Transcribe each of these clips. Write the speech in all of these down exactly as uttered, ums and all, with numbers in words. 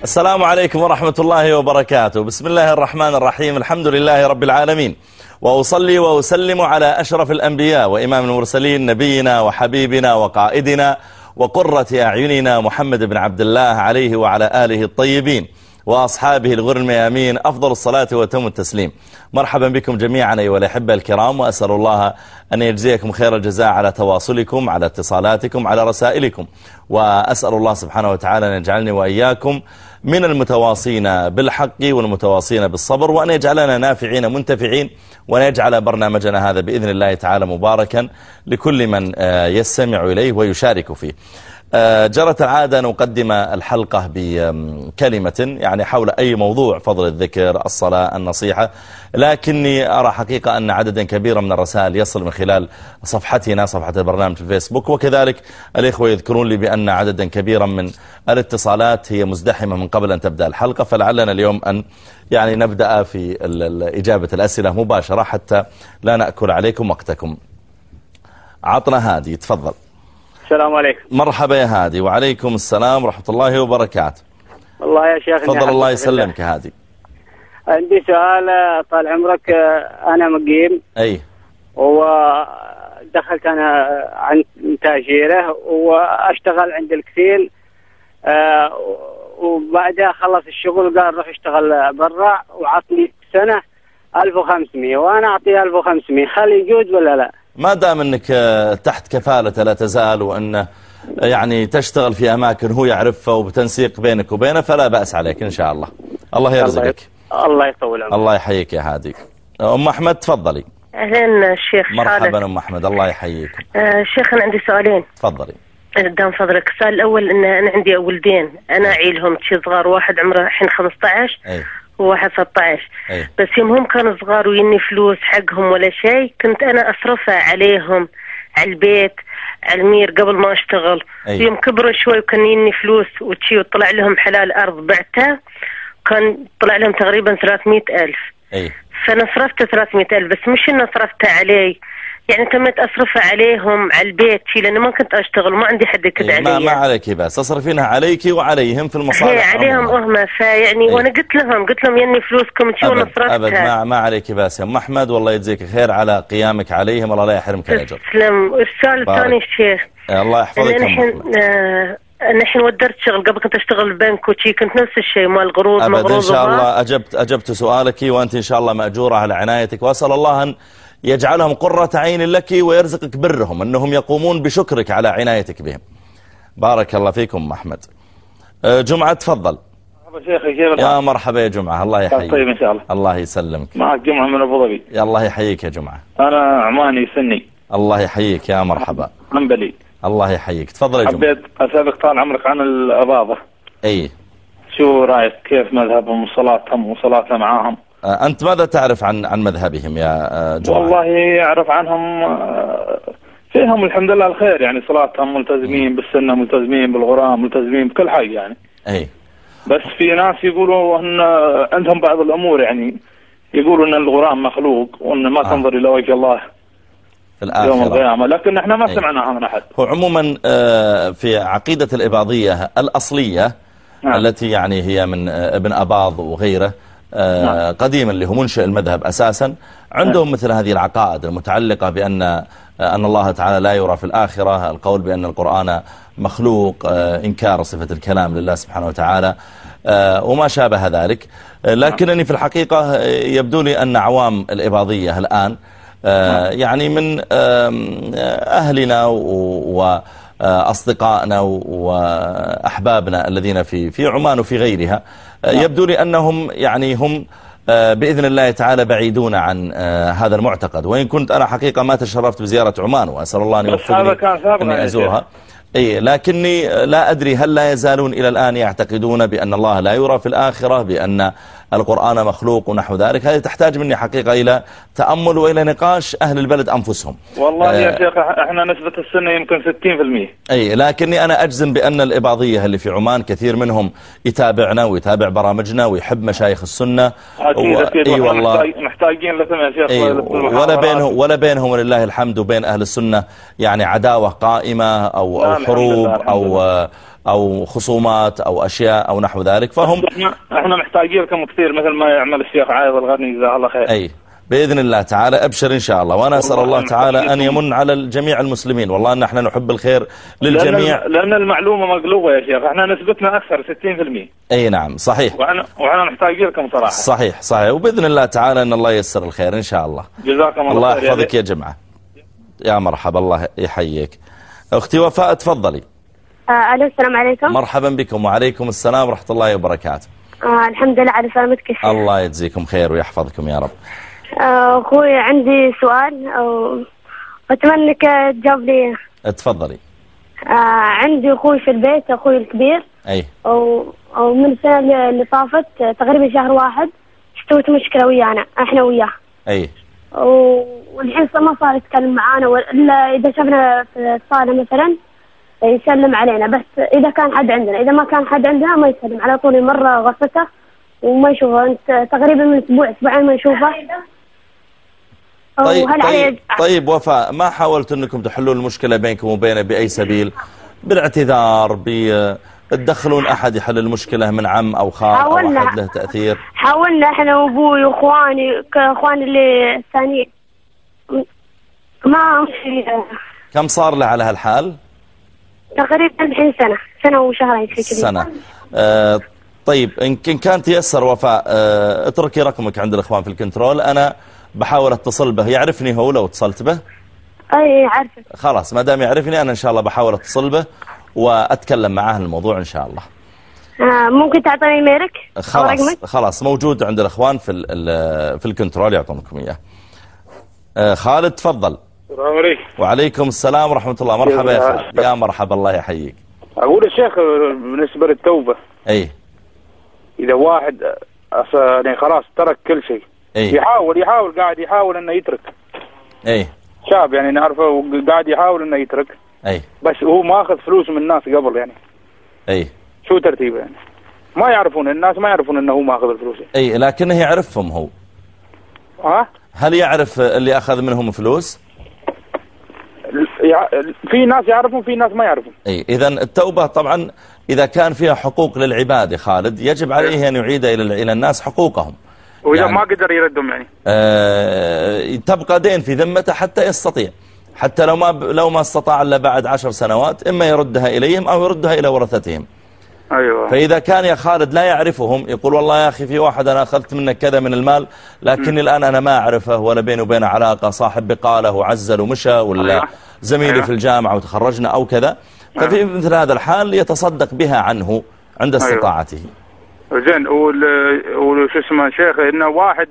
السلام عليكم ورحمة الله وبركاته. بسم الله الرحمن الرحيم. الحمد لله رب العالمين، وأصلي وأسلم على أشرف الأنبياء وإمام المرسلين نبينا وحبيبنا وقائدنا وقرة أعيننا محمد بن عبد الله عليه وعلى آله الطيبين وأصحابه الغر الميامين أفضل الصلاة وتم التسليم. مرحبا بكم جميعا أيها الأحبة الكرام، وأسأل الله أن يجزيكم خير الجزاء على تواصلكم، على اتصالاتكم، على رسائلكم، وأسأل الله سبحانه وتعالى أن يجعلني وإياكم من المتواصين بالحق والمتواصين بالصبر، وأن يجعلنا نافعين منتفعين، وأن يجعل برنامجنا هذا بإذن الله تعالى مباركا لكل من يستمع إليه ويشارك فيه. جرت العادة أن أقدم الحلقة بكلمة يعني حول أي موضوع، فضل الذكر، الصلاة، النصيحة، لكني أرى حقيقة أن عددا كبيرا من الرسائل يصل من خلال صفحتنا، صفحة البرنامج في الفيسبوك، وكذلك الإخوة يذكرون لي بأن عددا كبيرا من الاتصالات هي مزدحمة من قبل أن تبدأ الحلقة، فلعلنا اليوم أن يعني نبدأ في إجابة الأسئلة مباشرة حتى لا نأكل عليكم وقتكم. عطنا هادي، تفضل. السلام عليكم. مرحبا يا هادي. وعليكم السلام ورحمة الله وبركاته. الله يا شيخ. تفضل. الله يسلمك يا هادي. عندي سؤال طال عمرك. أنا مقيم. أي. ودخلت أنا عن تأجيره وأشتغل عند الكفيل، وبعدها خلص الشغل قال روح اشتغل برا، وعطني سنة ألف وخمسمية وأنا أعطيه ألف وخمسمية. هل يجوز ولا لا؟ ما دام أنك تحت كفالة لا تزال، وأن يعني تشتغل في أماكن هو يعرفها وبتنسيق بينك وبينه، فلا بأس عليك إن شاء الله. الله يرزقك. الله يطول عمرك. الله يحييك يا هادي. أم أحمد تفضلي. أهلا الشيخ. مرحبا أم أحمد، الله يحييك. آه شيخ أنا عندي سؤالين. تفضلي. قدام فضلك. السؤال الأول إن أنا عندي ولدين، أنا أعيلهم شي صغار، واحد عمره الحين خمسة عشر أي. وواحد ستة عشر. أي. بس يوم هم كانوا صغار ويني فلوس حقهم ولا شيء، كنت أنا أصرفها عليهم، على البيت، على المير قبل ما أشتغل. أي. يوم كبروا شوي وكان يني فلوس وشي، وطلع لهم حلال أرض بعتها، كان طلع لهم تقريبا ثلاثمائة ألف. أي. فأنا صرفت ثلاثمائة ألف، بس مش إنه صرفتها علي، يعني تمت أصرفها عليهم على البيت شي، لأنه ما كنت أشتغل وما عندي حد يكد علي. ما, ما عليك، بس تصرفينها عليك وعليهم في المصالح. هي عليهم هم، فيعني وانا قلت لهم قلت لهم يني فلوسكم شو وانا صرفتها. أبد ما, ما عليك بس يا أم أحمد، والله يجزيك خير على قيامك عليهم، والله لا يحرمك الأجر. تسلم. السؤال الثاني الشيخ، الله يحفظك. الحين آه الحين ودرت شغل، قبل كنت اشتغل ببنك وشي، كنت نفس الشيء مال القروض مقروض. إن شاء الله أجبت أجبت سؤالك، وأنت إن شاء الله مأجورة على عنايتك، وأسأل الله أن يجعلهم قرة عين لك ويرزقك برهم، أنهم يقومون بشكرك على عنايتك بهم. بارك الله فيكم أحمد. جمعة تفضل. يا مرحبا يا جمعة، الله يحييك. طيب إن شاء الله. الله يسلمك. معك جمعة من أبو ظبي. يا الله يحييك يا جمعة. أنا عماني سني. الله يحييك يا مرحبا. حنبلي. الله يحييك. تفضل يا جمعة. حبيت أسألك طال عمرك عن الأباضة. أي. شو رأيك، كيف مذهبهم وصلاتهم وصلاتها معاهم؟ أنت ماذا تعرف عن عن مذهبهم يا جماعة؟ والله أعرف عنهم فيهم الحمد لله الخير، يعني صلاتهم ملتزمين بالسنة، ملتزمين بالغرام، ملتزمين بكل حاجة يعني. أي. بس في ناس يقولوا أن عندهم بعض الأمور، يعني يقولوا أن الغرام مخلوق وأن ما آه. تنظر إلى وجه الله في الآخرة يوم القيامة، لكن احنا ما سمعناها من أحد. هو عموما في عقيدة الإباضية الأصلية نعم. التي يعني هي من ابن أباض وغيره نعم. قديما اللي هو منشئ المذهب أساسا، عندهم نعم. مثل هذه العقائد المتعلقة بأن أن الله تعالى لا يرى في الآخرة، القول بأن القرآن مخلوق، إنكار صفة الكلام لله سبحانه وتعالى وما شابه ذلك. لكنني في الحقيقة يبدو لي أن عوام الإباضية الآن يعني من أهلنا وأصدقائنا وأحبابنا الذين في في عمان وفي غيرها، يبدو لي أنهم يعني هم بإذن الله تعالى بعيدون عن هذا المعتقد، وإن كنت أنا حقيقة ما تشرفت بزيارة عمان، وأسأل الله أن يوفقني أني أزورها. أي لكني لا أدري هل لا يزالون إلى الآن يعتقدون بأن الله لا يرى في الآخرة، بأن القرآن مخلوق ونحو ذلك. هذه تحتاج مني حقيقة إلى تأمل وإلى نقاش أهل البلد أنفسهم. والله آه يا شيخ احنا نسبة السنة يمكن ستين بالمئة. أي لكني أنا أجزم بأن الإباضية اللي في عمان كثير منهم يتابعنا ويتابع برامجنا ويحب مشايخ السنة. أكيد أكيد. أي والله محتاجين لكم يا شيخ. أي ولا بينهم ولا بينهم ولله الحمد وبين أهل السنة يعني عداوة قائمة أو, أو حروب أو أو خصومات أو أشياء أو نحو ذلك. فهم احنا احنا محتاجين لكم كثير مثل ما يعمل الشيخ عايض الغرني جزاه الله خير. أي بإذن الله تعالى أبشر إن شاء الله. وأنا أسأل الله تعالى أن يمن على الجميع المسلمين. والله أن احنا نحب الخير للجميع، لأن, لأن المعلومة مقلوبة يا شيخ. احنا نسبتنا أكثر ستين بالمئة. أي نعم صحيح. وأنا وأنا محتاجين لكم صراحة. صحيح صحيح. وبإذن الله تعالى أن الله ييسر الخير إن شاء الله. جزاكم الله, الله خير. يحفظك يا جماعة. يا مرحبا الله يحييك. أختي وفاء تفضلي. آه ألو السلام عليكم. مرحبا بكم. وعليكم السلام ورحمة الله وبركاته. آه الحمد لله على سلامتك يا شيخ. الله يجزيكم خير ويحفظكم يا رب. آه أخوي عندي سؤال وأتمنى أنك تجاوب لي. تفضلي. آه عندي أخوي في البيت، أخوي الكبير. أي. ومن السنة اللي طافت تقريبا شهر واحد استوت مشكلة ويانا احنا وياه. أي. والحين ما صار يتكلم معانا إلا إذا شفنا في الصالة مثلا يسلم علينا، بس إذا كان حد عندنا، إذا ما كان حد عندنا ما يسلم، على طول مرة غرفته وما يشوفه. أنت تقريبا من أسبوع أسبوعين ما يشوفه. طيب طيب, طيب وفاء، ما حاولت أنكم تحلون المشكلة بينكم وبينه بأي سبيل؟ بالاعتذار، بتدخلون أحد يحل المشكلة من عم أو خال أو أحد له تأثير؟ حاولنا إحنا وأبوي وإخواني كإخواني اللي الثانيين ما مشي. كم صار له على هالحال؟ تقريبا الحين سنة سنة وشهرين في كذا. سنة. آه طيب إن كان تيسر وفاء، آه اتركي رقمك عند الإخوان في الكنترول، أنا بحاول اتصل به. يعرفني هو لو اتصلت به؟ أي عارفه. خلاص ما دام يعرفني أنا إن شاء الله بحاول اتصل به وأتكلم معاه الموضوع إن شاء الله. آه ممكن تعطيني ايميلك؟ خلاص خلاص موجود عند الإخوان في في الكنترول يعطونكم إياه. آه خالد تفضل. السلام عليكم. وعليكم السلام ورحمة الله. مرحبا يا خالد. يا مرحبا الله يحييك. أقول الشيخ بالنسبة للتوبة، أي إذا واحد يعني خلاص ترك كل شيء، أي. يحاول يحاول قاعد يحاول إنه يترك. أي. شاب يعني نعرفه قاعد يحاول إنه يترك. أي. بس هو ما أخذ فلوس من الناس قبل يعني. أي. شو ترتيبه يعني؟ ما يعرفون الناس، ما يعرفون إنه هو ما أخذ الفلوس. أي لكنه يعرفهم هو. ها؟ هل يعرف اللي أخذ منهم فلوس؟ في ناس يعرفون في ناس ما يعرفون. أي إذا التوبة طبعا إذا كان فيها حقوق للعباد يا خالد يجب عليه أن يعيد إلى إلى الناس حقوقهم. وإذا يعني ما قدر يردهم يعني آه تبقى دين في ذمته حتى يستطيع، حتى لو ما لو ما استطاع إلا بعد عشر سنوات إما يردها إليهم أو يردها إلى ورثتهم. أيوة. فإذا كان يا خالد لا يعرفهم يقول والله يا أخي في واحد أنا أخذت منك كذا من المال لكني م. الآن أنا ما أعرفه ولا بيني وبينه علاقة، صاحب بقاله وعزل ومشى ولا أيوة. زميلي أيوة. في الجامعة وتخرجنا أو كذا، ففي أيوة. مثل هذا الحال يتصدق بها عنه عند استطاعته. أيوة. زين. وشو اسمه شيخ إنه واحد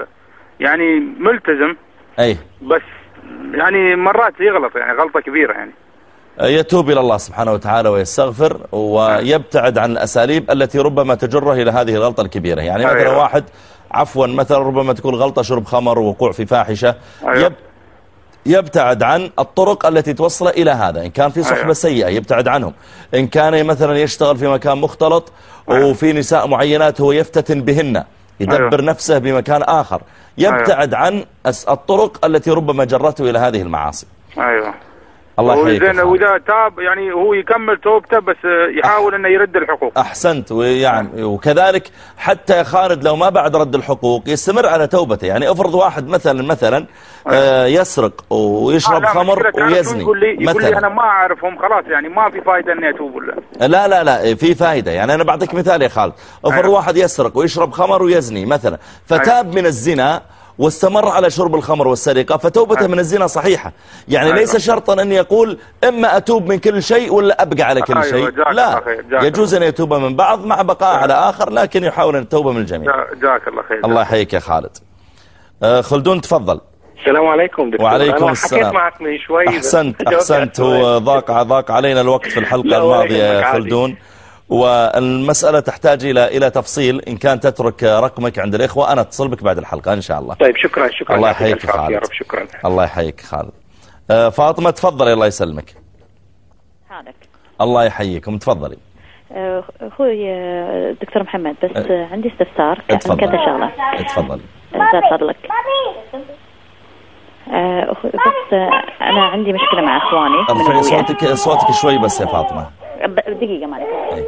يعني ملتزم أي بس يعني مرات يغلط يعني غلطة كبيرة يعني يتوب إلى الله سبحانه وتعالى ويستغفر ويبتعد عن الأساليب التي ربما تجره إلى هذه الغلطة الكبيرة. يعني مثلا أيوة. واحد عفوا مثلا ربما تكون غلطة شرب خمر ووقوع في فاحشة. أيوة. يب يبتعد عن الطرق التي توصل إلى هذا. إن كان في صحبة أيوة. سيئة يبتعد عنهم. إن كان مثلا يشتغل في مكان مختلط أيوة. وفي نساء معينات هو يفتتن بهن يدبر أيوة. نفسه بمكان آخر يبتعد أيوة. عن الطرق التي ربما جرته إلى هذه المعاصي. أيوة. الله يحييك. وإذا تاب يعني هو يكمل توبته بس يحاول أنه يرد الحقوق. أحسنت. ويعني وكذلك حتى يا خالد لو ما بعد رد الحقوق يستمر على توبته. يعني افرض واحد مثلا مثلا آه يسرق ويشرب آه خمر ويزني يقول لي, مثلا. يقول لي أنا ما أعرفهم خلاص يعني ما في فائدة أني أتوب ولا لا لا لا في فائدة. يعني أنا بعطيك مثال يا خالد. افرض أيوة. واحد يسرق ويشرب خمر ويزني مثلا فتاب أيوة. من الزنا واستمر على شرب الخمر والسرقة فتوبته من الزنا صحيحة. يعني أيوة. ليس شرطا أن يقول إما أتوب من كل شيء ولا أبقى على كل أيوة. شيء. لا يجوز أن يتوب من بعض مع بقاء على آخر لكن يحاول أن يتوب من الجميع. جاك الله خير. الله يحييك يا خالد. آه خلدون تفضل. السلام عليكم دكتور. وعليكم السلام. حكيت معك من شوي. أحسنت أحسنت. وضاق ضاق علينا الوقت في الحلقة الماضية يا خلدون، والمسألة تحتاج إلى إلى تفصيل. إن كان تترك رقمك عند الإخوة أنا أتصل بك بعد الحلقة إن شاء الله. طيب شكرا شكرا. الله يحييك خالد. يا رب شكرا. الله يحييك خالد. آه فاطمة تفضل. الله يسلمك. حالك. الله يحييكم تفضلي. أخوي دكتور محمد بس أه عندي استفسار عن كذا شغلة. تفضل. إذا فضلك. أه بس أنا عندي مشكلة مع إخواني. ارفعي صوتك صوتك شوي بس يا فاطمة. دقيقة معلش.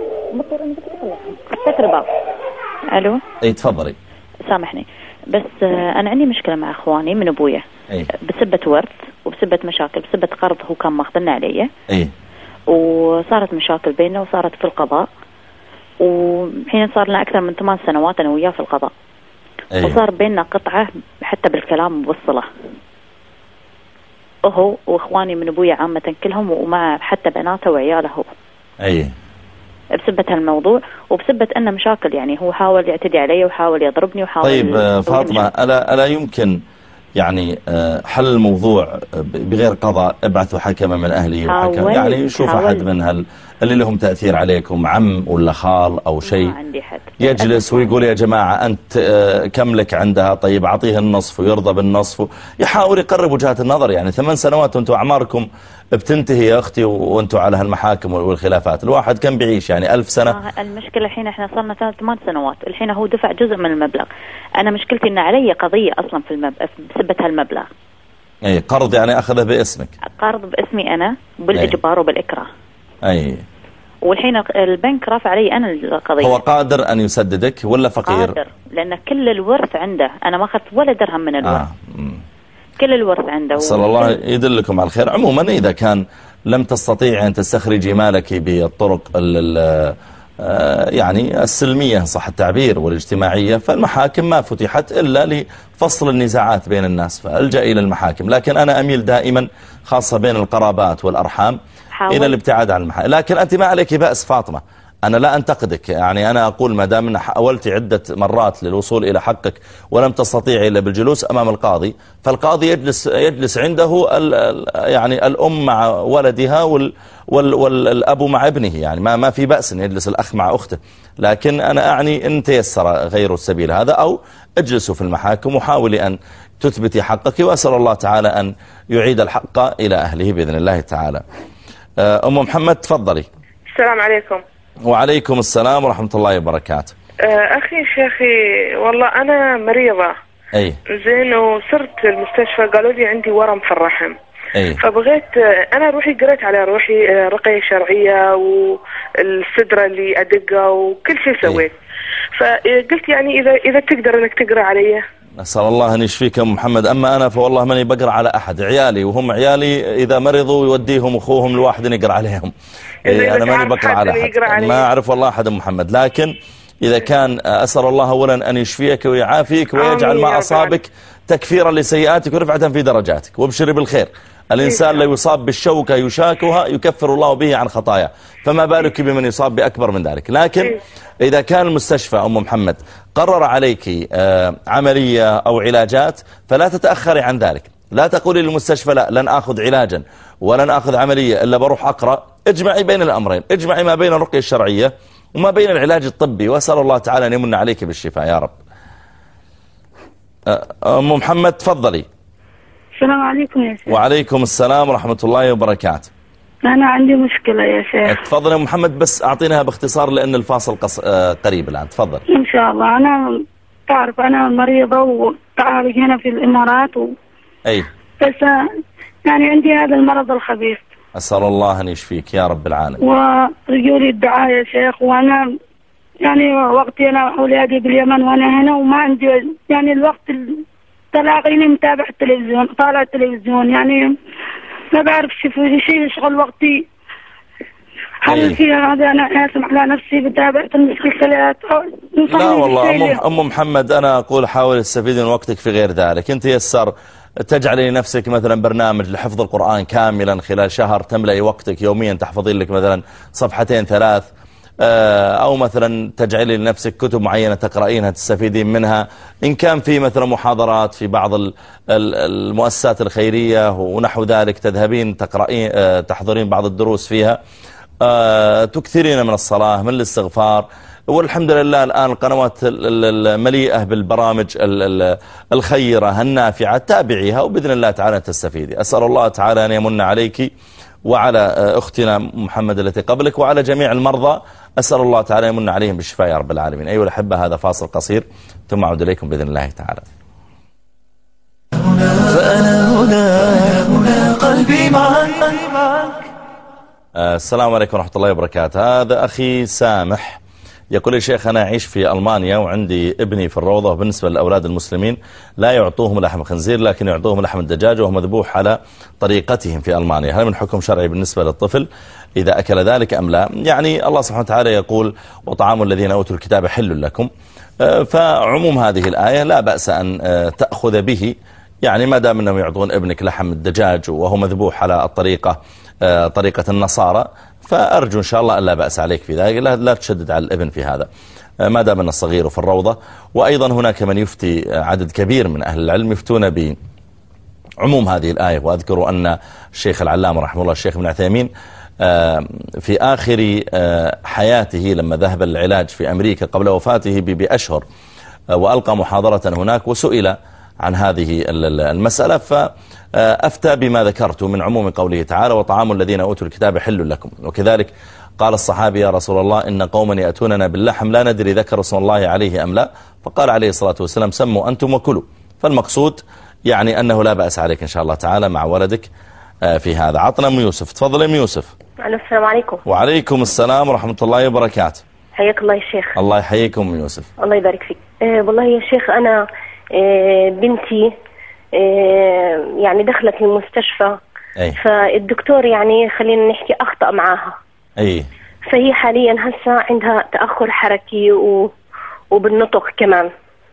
افتكر باب. الو. اي تفضلي. سامحني بس انا عندي مشكلة مع اخواني من ابويا. اي. بسبة ورث وبسبة مشاكل، بسبة قرض هو كان ماخذنا علي. اي. وصارت مشاكل بيننا وصارت في القضاء، وحين صار لنا اكثر من ثمان سنوات انا وياه في القضاء. أيه. وصار بيننا قطعة حتى بالكلام والصلة، هو واخواني من ابويا عامة كلهم، ومع حتى بناته وعياله. اي. بسبة هالموضوع وبسبة انه مشاكل، يعني هو حاول يعتدي علي وحاول يضربني وحاول. طيب فاطمة، ألا ألا يمكن يعني حل الموضوع بغير قضاء؟ ابعثوا حكما من أهله وحكم، يعني يشوف أحد من هل اللي لهم تأثير عليكم، عم ولا خال أو شيء، يجلس ويقول يا جماعة أنت كم لك عندها، طيب أعطيه النصف ويرضى بالنصف، يحاول يقرب وجهات النظر. يعني ثمان سنوات وأنتوا أعماركم بتنتهي يا أختي وأنتوا على هالمحاكم والخلافات، الواحد كم بيعيش يعني ألف سنة. المشكلة الحين إحنا صارنا ثمان سنوات، الحين هو دفع جزء من المبلغ، أنا مشكلتي إن علي قضية أصلا في المب... بسبة هالمبلغ. أي قرض يعني أخذه باسمك؟ قرض باسمي أنا بالإجبار وبالإكراه. أي. والحين البنك رافع علي أنا القضية. هو قادر أن يسددك ولا فقير؟ قادر، لأن كل الورث عنده، أنا ما أخذت ولا درهم من الورث. آه. كل الورث عنده. صلى الله يدلكم على الخير. عموما إذا كان لم تستطيع أن تستخرجي مالك بالطرق يعني السلمية صح التعبير والاجتماعية، فالمحاكم ما فتحت إلا لفصل النزاعات بين الناس، فألجأ إلى المحاكم. لكن أنا أميل دائما خاصة بين القرابات والأرحام حاول. إلى الابتعاد عن المحاكم. لكن أنت ما عليك بأس فاطمة، أنا لا أنتقدك، يعني أنا أقول ما دام حاولت عدة مرات للوصول إلى حقك ولم تستطيع إلا بالجلوس أمام القاضي، فالقاضي يجلس يجلس عنده ال يعني الأم مع ولدها وال وال والأب مع ابنه، يعني ما ما في بأس أن يجلس الأخ مع أخته. لكن أنا أعني إن تيسر غير السبيل هذا، أو اجلسوا في المحاكم وحاولي أن تثبتي حقك، وأسأل الله تعالى أن يعيد الحق إلى أهله بإذن الله تعالى. أم محمد تفضلي. السلام عليكم. وعليكم السلام ورحمة الله وبركاته. أخي شيخي، والله أنا مريضة. أي. زين، وصرت المستشفى قالوا لي عندي ورم في الرحم. أي. فبغيت أنا روحي قريت على روحي رقية شرعية والسدرة اللي أدقها وكل شيء سويت. فقلت يعني إذا إذا تقدر إنك تقرأ علي. أسأل الله أن يشفيك يا محمد. أما أنا فوالله ماني بقرأ على أحد، عيالي وهم عيالي إذا مرضوا يوديهم أخوهم الواحد يقرأ عليهم. إيه أنا ماني بقرأ على أحد، ما أعرف والله أحد محمد. لكن إذا كان أسأل الله أولا أن يشفيك ويعافيك ويجعل ما أصابك تكفيرا لسيئاتك ورفعة في درجاتك، وابشري بالخير. الإنسان لا يصاب بالشوكة يشاكها يكفر الله به عن خطاياه، فما بالك بمن يصاب بأكبر من ذلك. لكن إذا كان المستشفى أم محمد قرر عليك عملية أو علاجات فلا تتأخري عن ذلك، لا تقولي للمستشفى لا لن أخذ علاجا ولن أخذ عملية إلا بروح أقرأ. اجمعي بين الأمرين، اجمعي ما بين الرقية الشرعية وما بين العلاج الطبي، وأسأل الله تعالى أن يمن عليك بالشفاء يا رب. أم محمد تفضلي. السلام عليكم يا شيخ. وعليكم السلام ورحمة الله وبركاته. أنا عندي مشكلة يا شيخ. تفضل يا محمد، بس أعطيناها باختصار لأن الفاصل قص... آه قريب الآن. تفضل. إن شاء الله. أنا تعرف أنا مريضة وتعالج هنا في الإمارات و... أي. بس يعني عندي هذا المرض الخبيث. أسأل الله أن يشفيك يا رب العالمين. ورجولي الدعاء يا شيخ، وأنا يعني وقتي أنا أولادي باليمن وأنا هنا وما عندي يعني الوقت تلاقيني متابع التلفزيون، طالع التلفزيون، يعني ما بعرف شيء يشغل وقتي. هل في هذا أنا آسم على نفسي بتابعة المسلسلات؟ لا والله أم محمد، أنا أقول حاول تستفيد من وقتك في غير ذلك. أنت يسر تجعلي لنفسك مثلا برنامج لحفظ القرآن كاملا خلال شهر، تملئي وقتك يوميا تحفظين لك مثلا صفحتين ثلاث، أو مثلا تجعلي لنفسك كتب معينة تقرأينها تستفيدين منها. إن كان في مثلا محاضرات في بعض المؤسسات الخيرية ونحو ذلك تذهبين تقرأين تحضرين بعض الدروس فيها، تكثرين من الصلاة من الاستغفار. والحمد لله الآن القنوات المليئة بالبرامج الخيرة النافعة، تابعيها وبإذن الله تعالى تستفيدي. أسأل الله تعالى أن يمن عليك وعلى أختنا محمد التي قبلك وعلى جميع المرضى، أسأل الله تعالى يمن عليهم بالشفاء يا رب العالمين. أيها الأحبة، هذا فاصل قصير ثم أعود إليكم بإذن الله تعالى. فأنا هنا هنا قلبي معك السلام عليكم ورحمة الله وبركاته. هذا أخي سامح يقول: يا شيخ أنا أعيش في ألمانيا وعندي ابني في الروضة، وبالنسبة للأولاد المسلمين لا يعطوهم لحم خنزير لكن يعطوهم لحم الدجاج وهو مذبوح على طريقتهم في ألمانيا، هل من حكم شرعي بالنسبة للطفل إذا أكل ذلك أم لا؟ يعني الله سبحانه وتعالى يقول: وطعام الذين أوتوا الكتاب حل لكم، فعموم هذه الآية لا بأس أن تأخذ به، يعني ما دام أنهم يعطون ابنك لحم الدجاج وهو مذبوح على الطريقة طريقة النصارى، فأرجو إن شاء الله أن لا بأس عليك في ذلك، لا, لا تشدد على الابن في هذا ما دام أن الصغير في الروضة. وأيضا هناك من يفتي، عدد كبير من أهل العلم يفتون بعموم هذه الآية. وأذكر أن الشيخ العلامة رحمه الله الشيخ ابن عثيمين في آخر حياته لما ذهب للعلاج في أمريكا قبل وفاته بأشهر وألقى محاضرة هناك وسئل عن هذه المسألة، فأفتى بما ذكرت من عموم قوله تعالى: وطعام الذين أوتوا الكتاب حل لكم. وكذلك قال الصحابي: يا رسول الله إن قوما يأتوننا باللحم لا ندري ذكر رسول الله عليه أم لا، فقال عليه الصلاة والسلام: سموا أنتم وكلوا. فالمقصود يعني أنه لا بأس عليك إن شاء الله تعالى مع ولدك في هذا. عطنا أم يوسف. تفضل أم يوسف. السلام عليكم. وعليكم السلام ورحمة الله وبركاته. حياك الله يا شيخ. الله يحييكم أم يوسف. الله يبارك فيك. أه والله يا شيخ أنا أه بنتي أه يعني دخلت المستشفى، أي. فالدكتور يعني خلينا نحكي أخطأ معاها، أي. فهي حاليا هسه عندها تأخر حركي و... وبالنطق كمان.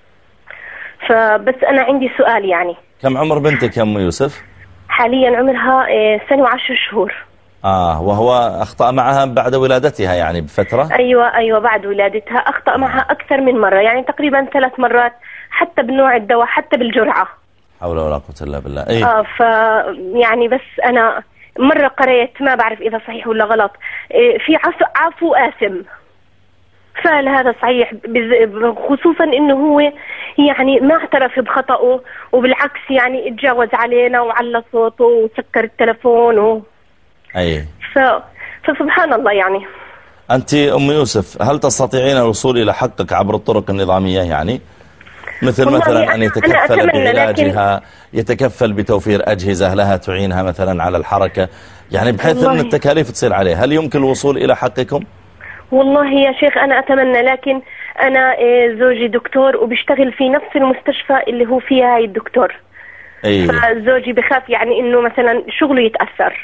فبس أنا عندي سؤال، يعني كم عمر بنتك يا أم يوسف؟ حاليا عمرها سنة وعشر شهور. آه وهو أخطأ معها بعد ولادتها يعني بفترة؟ أيوة أيوة بعد ولادتها أخطأ معها أكثر من مرة، يعني تقريبا ثلاث مرات، حتى بنوع الدواء حتى بالجرعة. حول ولا قوة إلا بالله. أي. آه ف يعني بس أنا مرة قريت ما بعرف إذا صحيح ولا غلط، في عفو, عفو آثم، فهل هذا صحيح؟ خصوصا إنه هو يعني ما اعترف بخطأه، وبالعكس يعني اتجاوز علينا وعلى صوته وسكر التلفون و... أي. ف... فسبحان الله. يعني أنت أم يوسف هل تستطيعين الوصول إلى حقك عبر الطرق النظامية، يعني مثل مثلا أن يتكفل بعلاجها، لكن... يتكفل بتوفير أجهزة لها تعينها مثلا على الحركة، يعني بحيث أن التكاليف تصير عليه، هل يمكن الوصول إلى حقكم؟ والله يا شيخ أنا أتمنى، لكن أنا زوجي دكتور وبيشتغل في نفس المستشفى اللي هو فيها هاي الدكتور. أيه. فزوجي بخاف يعني إنه مثلا شغله يتأثر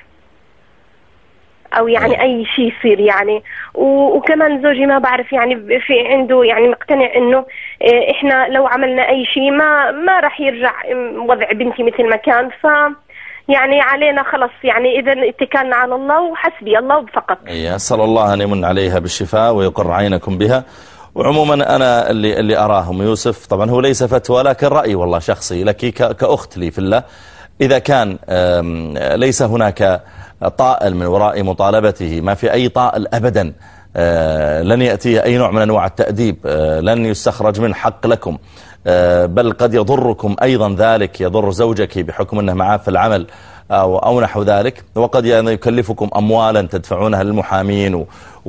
أو يعني أيه. أي شيء يصير يعني. وكمان زوجي ما بعرف يعني في عنده يعني مقتنع إنه إحنا لو عملنا أي شيء ما ما راح يرجع وضع بنتي مثل ما كان، ف يعني علينا خلص يعني إذا اتكالنا على الله وحسبي الله فقط. أي أسأل الله أن يمن عليها بالشفاء ويقر عينكم بها. وعموما أنا اللي اللي أراه أم يوسف، طبعا هو ليس فتوى لكن رأي والله شخصي لك كأخت لي في الله، إذا كان ليس هناك طائل من وراء مطالبته، ما في أي طائل أبدا، لن يأتي أي نوع من أنواع التأديب، لن يستخرج من حق لكم، بل قد يضركم أيضا ذلك، يضر زوجك بحكم أنه معاه في العمل أو, أو نحو ذلك، وقد يكلفكم أموالا تدفعونها للمحامين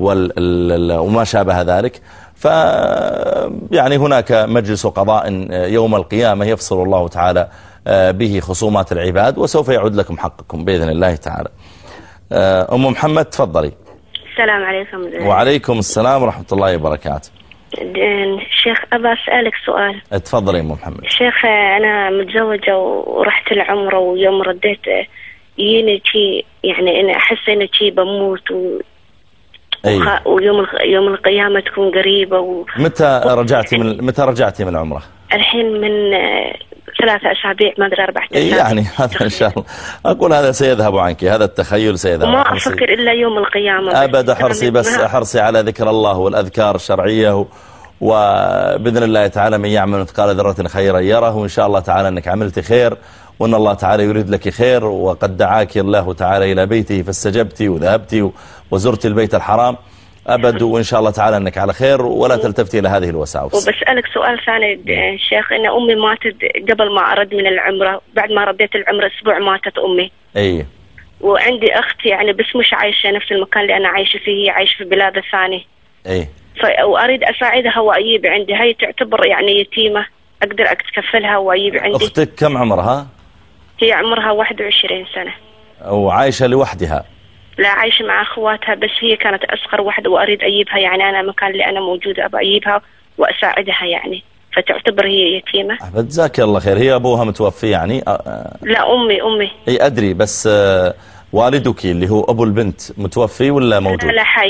وما شابه ذلك. ف يعني هناك مجلس قضاء يوم القيامة يفصل الله تعالى به خصومات العباد وسوف يعود لكم حقكم بإذن الله تعالى. أم محمد تفضلي. السلام عليكم. وعليكم السلام ورحمة الله وبركاته. شيخ أبا أسألك سؤال. اتفضلي أم محمد. شيخ أنا متزوجة ورحت العمرة، ويوم رديت يجيني شيء يعني أنا أحس إن شيء بموت و... أيه. ويوم يوم القيامة تكون قريبة و... متى رجعتي من متى رجعتي من العمرة؟ الحين من ثلاثة أسابيع ما أدري أربعة أسابيع. يعني هذا إن شاء الله أقول هذا سيذهب عنك، هذا التخيل سيذهب. ما أفكر إلا يوم القيامة. أبدا حرصي بس حرصي على ذكر الله والأذكار الشرعية، وبإذن الله تعالى من يعمل مثقال ذرة خيرا يره، وإن شاء الله تعالى أنك عملت خير، وأن الله تعالى يريد لك خير، وقد دعاك الله تعالى إلى بيته فاستجبتي وذهبتي وزرت البيت الحرام أبد، وإن شاء الله تعالى أنك على خير ولا تلتفتي إلى هذه الوساوس. وبسألك سؤال ثاني شيخ، إن أمي ماتت قبل ما أرد من العمرة، بعد ما رديت العمرة أسبوع ماتت أمي. أي. وعندي أخت يعني بس مش عايشة نفس المكان اللي أنا عايشة فيه، عايشة في بلاد ثانية. أي. وأريد أساعدها وأجيب عندي، هاي تعتبر يعني يتيمة، أقدر أتكفلها وأجيب عندي. أختك كم عمرها؟ هي عمرها واحد وعشرين سنة. وعايشة لوحدها؟ لا عايشة مع أخواتها، بس هي كانت أصغر واحدة وأريد أجيبها، يعني أنا مكان اللي أنا موجودة أبغى أجيبها وأساعدها يعني، فتعتبر هي يتيمة. جزاك الله خير. هي أبوها متوفي يعني؟ لا أمي أمي أي أدري، بس والدك اللي هو أبو البنت متوفي ولا موجود؟ لا, لا حي.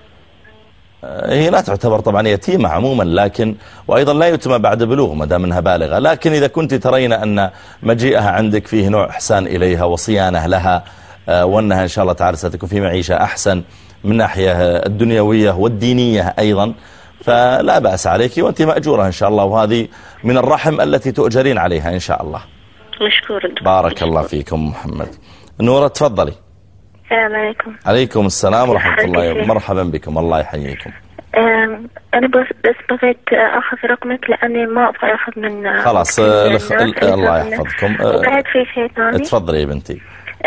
هي لا تعتبر طبعا يتيمة عموما، لكن وأيضا لا يتم بعد بلوغ ما دام أنها بالغة، لكن إذا كنت ترين أن مجيئها عندك فيه نوع إحسان إليها وصيانة لها، وأنها إن شاء الله تعالى ستكون في معيشة أحسن من ناحية الدنيوية والدينية أيضا، فلا بأس عليك وأنت مأجورة إن شاء الله، وهذه من الرحم التي تؤجرين عليها إن شاء الله. مشكور. بارك مشكور. الله فيكم محمد. نورة تفضلي. السلام عليكم. عليكم السلام ورحمة الله وبركاته. مرحبا بكم، الله يحييكم. أنا بس بس بغيت أخذ رقمك لأني ما أبغى أخذ من خلاص لخ... الله يحفظكم. وبعد في شيء ثاني. تفضلي يا بنتي.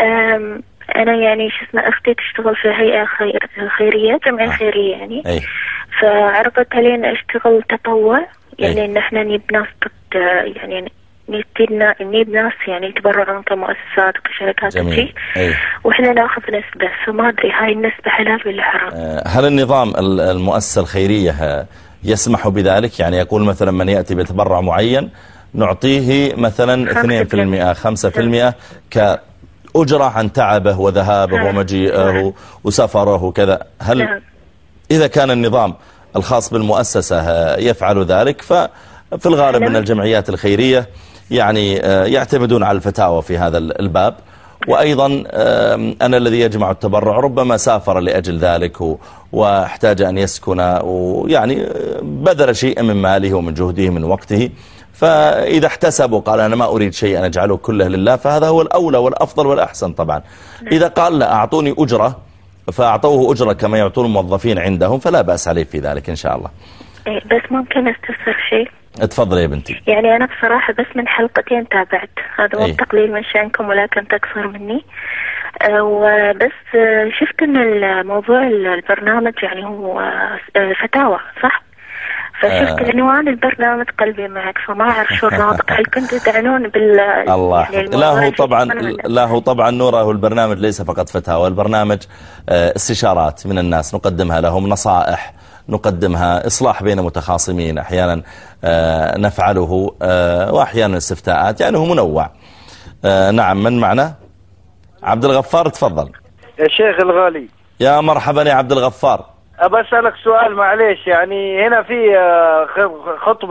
أنا يعني شو اسمه أختي تشتغل في هيئة خير خيرية جمعية آه. خيرية يعني. أي. فعرضت علينا أشتغل تطوع يعني إن إحنا نجيب ناس يعني نبينا نجيب ناس يعني يتبرعون كمؤسسات وكشركات وشيء، وإحنا نأخذ نسبة، فما أدري هاي النسبة حلال ولا حرام؟ هل النظام المؤسسة الخيرية يسمح بذلك؟ يعني يقول مثلا من يأتي بتبرع معين نعطيه مثلا اثنين بالمئة خمسة بالمئة كأجرة عن تعبه وذهابه ومجيئه وسفره وكذا. هل إذا كان النظام الخاص بالمؤسسة يفعل ذلك، ففي الغالب من الجمعيات الخيرية يعني يعتمدون على الفتاوى في هذا الباب. وأيضا أنا الذي يجمع التبرع ربما سافر لأجل ذلك واحتاج أن يسكن، ويعني بذل شيء من ماله ومن جهده من وقته، فإذا احتسب وقال أنا ما أريد شيء أنا أجعله كله لله، فهذا هو الأولى والأفضل والأحسن طبعا. إذا قال لا أعطوني أجرة فأعطوه أجرة كما يعطون الموظفين عندهم، فلا بأس عليه في ذلك إن شاء الله. بس ممكن استفسر شيء؟ اتفضل يا بنتي. يعني أنا بصراحة بس من حلقتين تابعت، هذا مو تقليل من شأنكم ولكن تقصير مني، أه وبس شفت أن الموضوع البرنامج يعني هو فتاوى صح؟ فشفت آه عنوان البرنامج قلبي معك، فما أعرف شو الرابط. هل كنتوا تعنون بال الله يعني لا هو طبعا لا هو طبعا نوره البرنامج ليس فقط فتاوى، البرنامج آه استشارات من الناس نقدمها لهم، نصائح نقدمها، إصلاح بين متخاصمين أحيانا آه نفعله، آه وأحيانا استفتاءات، يعني هو منوع. آه نعم. من معنا؟ عبد الغفار تفضل. يا شيخ الغالي. يا مرحبا يا عبد الغفار. أبى أسألك سؤال معليش، يعني هنا في خطبة.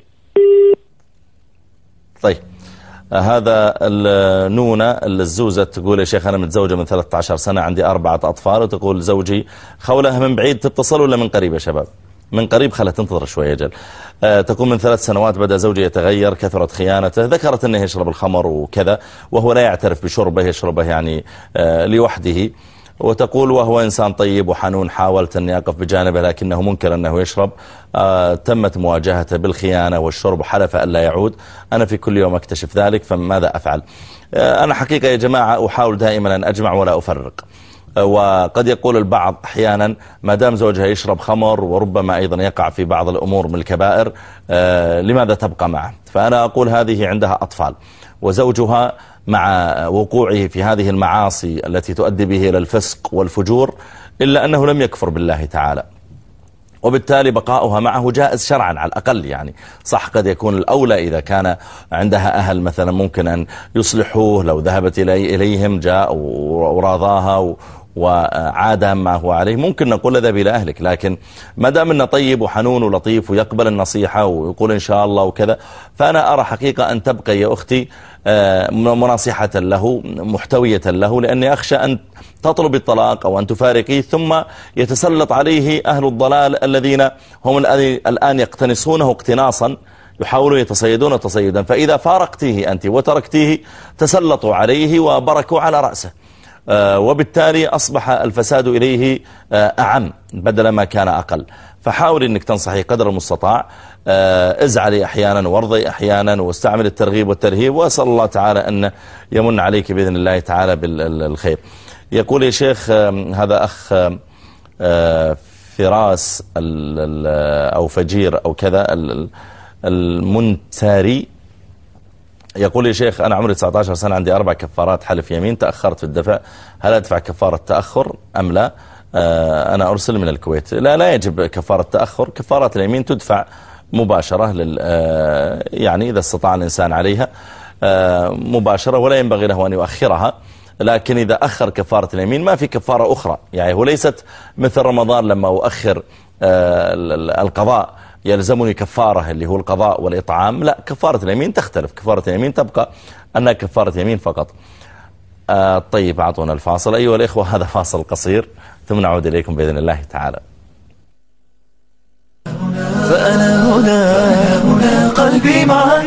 طيب هذا النونة الزوزة تقول يا شيخ أنا متزوجة من ثلاثة عشر سنة، عندي أربعة أطفال، وتقول زوجي خولها من بعيد. تتصل ولا من قريب يا شباب؟ من قريب، خلها تنتظر شوية جل. أه تقول من ثلاث سنوات بدأ زوجي يتغير، كثرت خيانته، ذكرت أنه يشرب الخمر وكذا وهو لا يعترف بشربه، يشربه يعني أه لوحده. وتقول وهو إنسان طيب وحنون، حاولت أني أقف بجانبه لكنه منكر أنه يشرب، آه تمت مواجهته بالخيانة والشرب وحلف ألا يعود. أنا في كل يوم أكتشف ذلك، فماذا أفعل؟ آه أنا حقيقة يا جماعة أحاول دائما أن أجمع ولا أفرق. آه وقد يقول البعض أحيانا ما دام زوجها يشرب خمر وربما أيضا يقع في بعض الأمور من الكبائر، آه لماذا تبقى معه؟ فأنا أقول هذه عندها أطفال، وزوجها مع وقوعه في هذه المعاصي التي تؤدي به إلى الفسق والفجور، إلا أنه لم يكفر بالله تعالى، وبالتالي بقاؤها معه جائز شرعا على الأقل. يعني صح قد يكون الأولى إذا كان عندها أهل مثلا ممكن أن يصلحوه، لو ذهبت إلي إليهم جاء وراضاها وعاد ما هو عليه ممكن نقول اذهب إلى أهلك. لكن ما دام انه طيب وحنون ولطيف ويقبل النصيحة ويقول إن شاء الله وكذا، فأنا أرى حقيقة أن تبقى يا أختي مناصحة له محتوية له، لأني أخشى أن تطلب الطلاق أو أن تفارقيه ثم يتسلط عليه أهل الضلال الذين هم الآن يقتنصونه اقتناصا، يحاولون يتصيدون تصيدا، فإذا فارقتيه أنت وتركتيه تسلطوا عليه وبركوا على رأسه، وبالتالي أصبح الفساد إليه أعم بدل ما كان أقل. فحاول أنك تنصحي قدر المستطاع، ازعلي أحيانا وارضي أحيانا، واستعمل الترغيب والترهيب، وأسأل الله تعالى أن يمن عليك بإذن الله تعالى بالخير. يقول يا شيخ هذا أخ فراس أو فجير أو كذا المنتاري، يقول لي شيخ أنا عمري تسعة عشر سنة، عندي أربع كفارات حلف يمين، تأخرت في الدفع، هل أدفع كفارة تأخر أم لا؟ أنا أرسل من الكويت. لا لا يجب كفارة تأخر، كفارات اليمين تدفع مباشرة لل يعني إذا استطاع الإنسان عليها مباشرة، ولا ينبغي له أن يؤخرها. لكن إذا أخر كفارة اليمين ما في كفارة أخرى، يعني هو ليست مثل رمضان لما أؤخر القضاء يلزمني كفارة اللي هو القضاء والإطعام، لا، كفارة اليمين تختلف، كفارة اليمين تبقى أنها كفارة يمين فقط. آه طيب أعطونا الفاصل أيها الإخوة، هذا فاصل قصير ثم نعود إليكم بإذن الله تعالى. فأنا هنا هنا قلبي معك.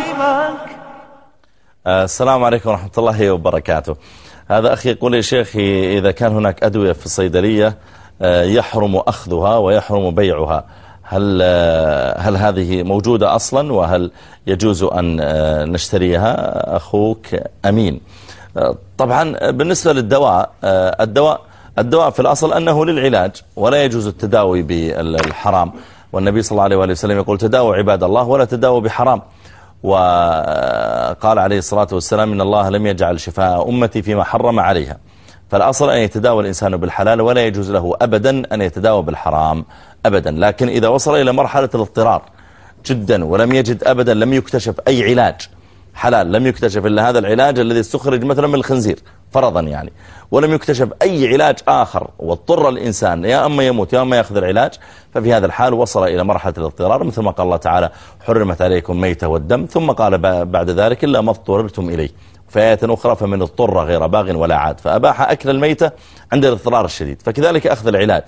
آه السلام عليكم ورحمة الله وبركاته. هذا أخي يقول يا شيخ إذا كان هناك أدوية في الصيدلية آه يحرم أخذها ويحرم بيعها، هل هل هذه موجودة أصلا وهل يجوز أن نشتريها؟ أخوك أمين. طبعا بالنسبة للدواء، الدواء الدواء في الأصل أنه للعلاج ولا يجوز التداوي بالحرام، والنبي صلى الله عليه وآله وسلم يقول تداووا عباد الله ولا تداووا بحرام، وقال عليه الصلاة والسلام إن الله لم يجعل شفاء أمتي فيما حرم عليها. فالأصل أن يتداوى الإنسان بالحلال ولا يجوز له أبدا أن يتداوى بالحرام أبدا. لكن إذا وصل إلى مرحلة الاضطرار جدا ولم يجد أبدا، لم يكتشف أي علاج حلال، لم يكتشف إلا هذا العلاج الذي استخرج مثلا من الخنزير فرضا يعني، ولم يكتشف أي علاج آخر، واضطر الإنسان يا أما يموت يا أما يأخذ العلاج، ففي هذا الحال وصل إلى مرحلة الاضطرار، مثل ما قال الله تعالى حرمت عليكم ميتة والدم، ثم قال بعد ذلك إلا ما اضطررتم إليه. في آية أخرى فمن اضطر غير باغ ولا عاد، فأباح أكل الميتة عند الاضطرار الشديد. فكذلك أخذ العلاج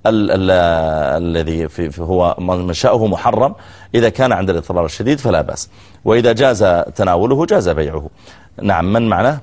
الذي هو منشأه محرم إذا كان عند الاضطرار الشديد فلا بأس، وإذا جاز تناوله جاز بيعه. نعم، من معنا؟